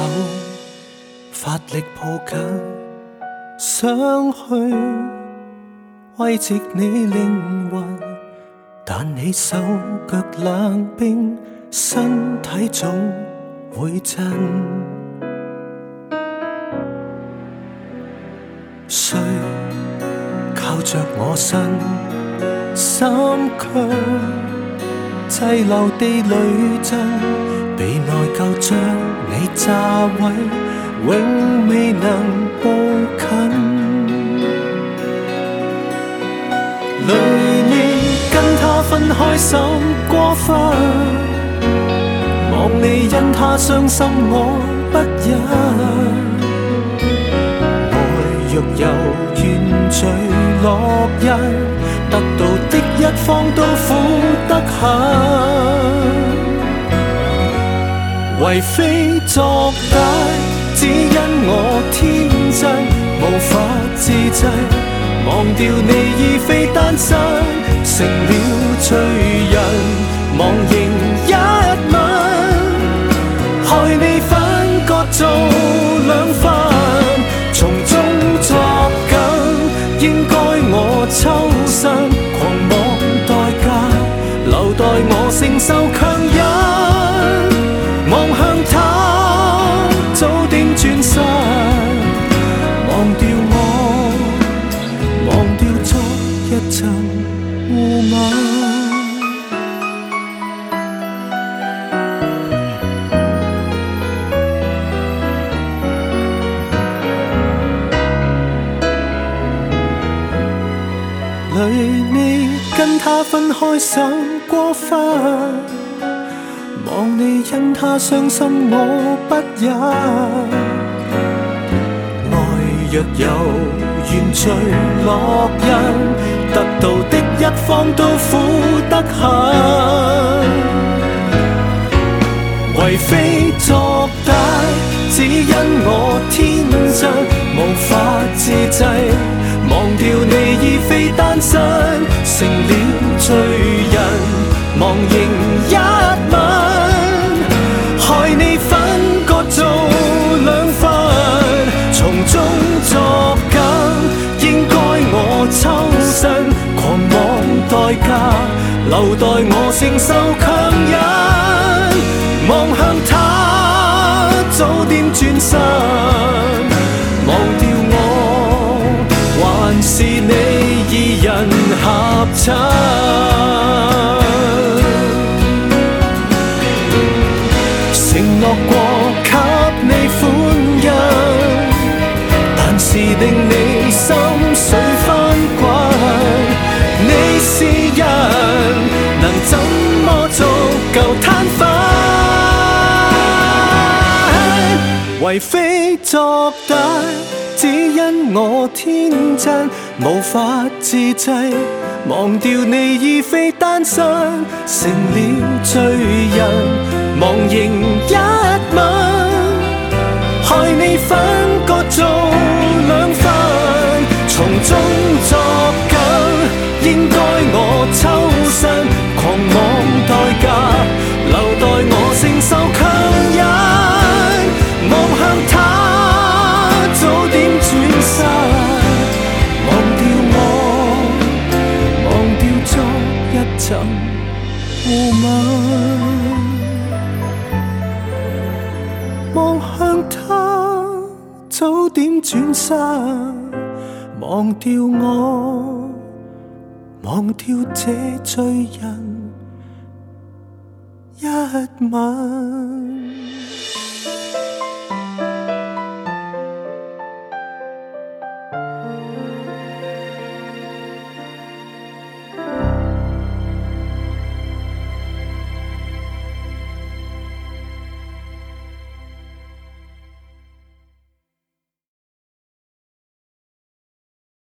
發力抱緊，想去慰藉你靈魂，但你手腳冷冰，身體總會震。誰靠着我身，心卻滯留地裏震，被內疚將你炸毀，永未能步近。累你跟他分開心過分，望你因他傷心我不忍。愛若有緣聚落日，得到的一方都苦得很。為非作歹，只因我天真，無法自制，忘掉你已非單身，成了罪人，忘形一吻，害你分割做兩份，從中作梗，應該我抽身，狂妄代價，留待我承受強忍。望向他，早點轉身，忘掉我，忘掉昨一層污霾。累你跟他分開想過分，望你因他傷心我不忍。愛若有緣聚落印，得到的一方都苦得很。為非作歹，只因我天真，無法自制，忘掉你已非單身，成了罪人，忘形一吻，害你分割做兩份，從中作梗，應該我抽身，狂妄代價，留待我承受強忍。望向他，早點轉身，忘掉我，還是你二人合襯。承諾過給你歡欣，但是令你心水翻滾。你是人，能怎麼足夠攤分？為非作歹，只因我天真，無法自制，忘掉你已非單身，成了罪人，忘形一吻，害你分割做兩份，從中作梗，應該我抽身，狂妄代價，留待我承受強忍。望向他，早點轉身，忘掉我，忘掉昨一層污霾。望向他，早點轉身，忘掉我，忘掉這罪人一吻。